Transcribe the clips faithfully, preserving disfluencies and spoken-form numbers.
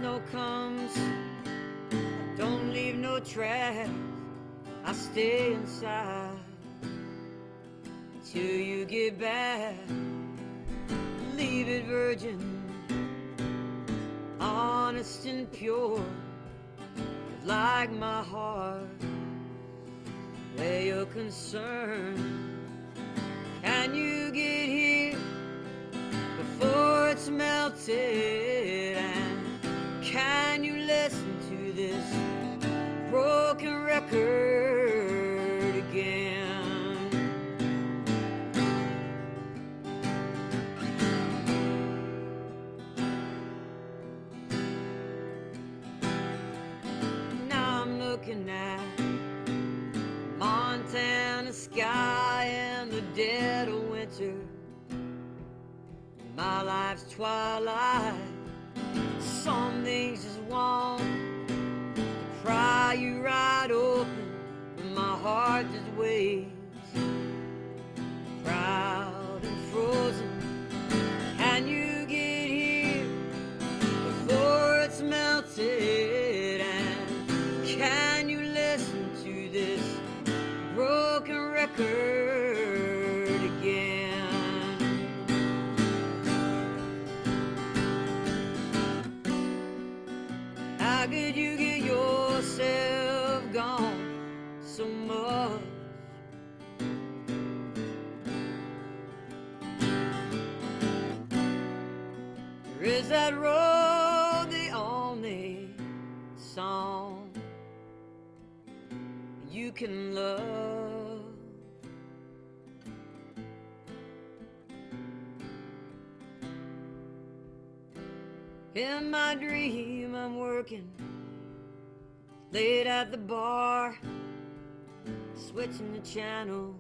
snow comes, I don't leave no track. I stay inside till you get back. Leave it virgin, honest and pure, like my heart. Where you're concerned, can you get here before it's melted? And can you listen to this broken record again? Now I'm looking at Montana sky and the dead of winter, my life's twilight. Some things just want to pry you right open, but my heart just waits, proud and frozen. Can you get here before it's melted? And can you listen to this broken record again? How could you get yourself gone so much? Or is that road the only song you can love? In my dream I'm working late at the bar, switching the channels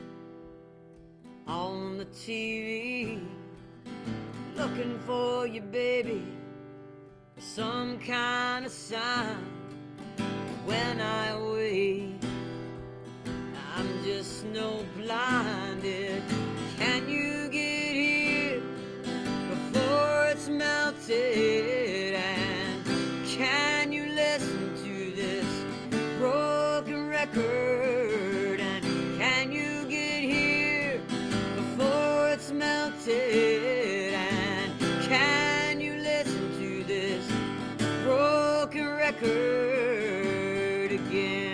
on the T V, looking for you, baby, some kind of sign. When I wait, I'm just snow blinded. Can you get here before it's melted? And can you listen to this broken record? And can you get here before it's melted? And can you listen to this broken record again?